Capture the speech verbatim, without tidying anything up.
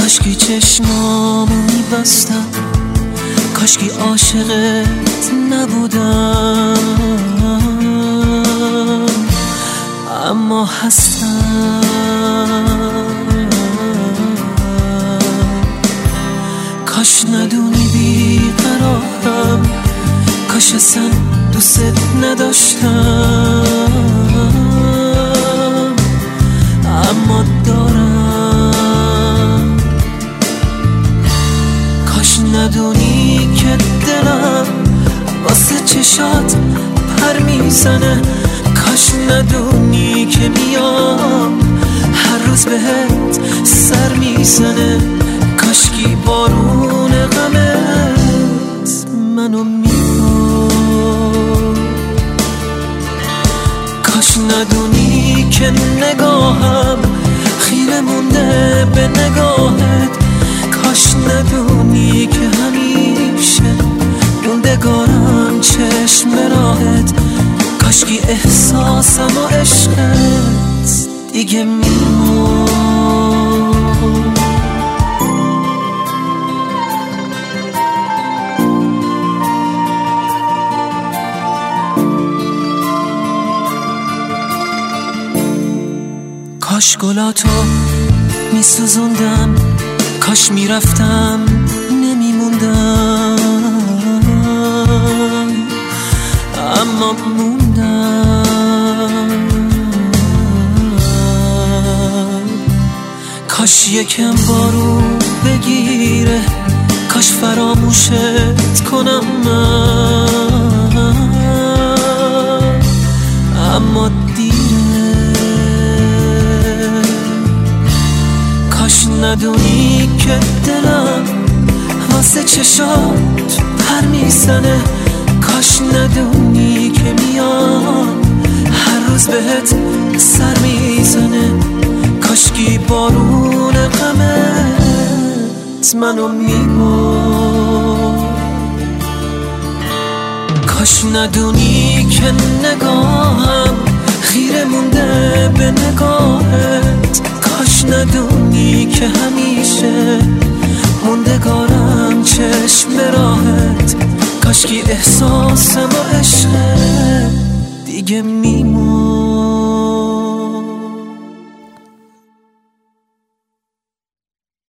کاشکی چشمامو میبستم، کاشکی عاشقت نبودم، اما هستم. کاش ندونی بیقرارم، کاش اصلا دوست نداشتم، اما دارم. کاش ندونی که دلم واسه چشات پر میزنه، کاش ندونی که میام هر روز بهت سر میزنه، کاشکی بارون غمت منو میبارد. کاش ندونی که نگاهم خیره مونده به نگاهت، کاش ندونی که همیشه موندگارم چشم راهت، کاشکی احساسم و عشقت دیگه میمون. کاش گلاتو میسوزوندم، کاش میرفتم نمیموندم، اما موندم. کاش یکم بارون بگیره، کاش فراموشت کنم من، اما دیره. کاش ندونی که دلم واسه چشات پر میزنه، کاش ندونی که میام هر روز بهت سر میزنه، کاشکی بارون غمت منو میبارد. کاش ندونی که نگاهم خیره مونده به نگاهت، کاش ندونی که همیشه موندگارم چشم راهت، کاشکی احساسم و عشقت دیگه میمون.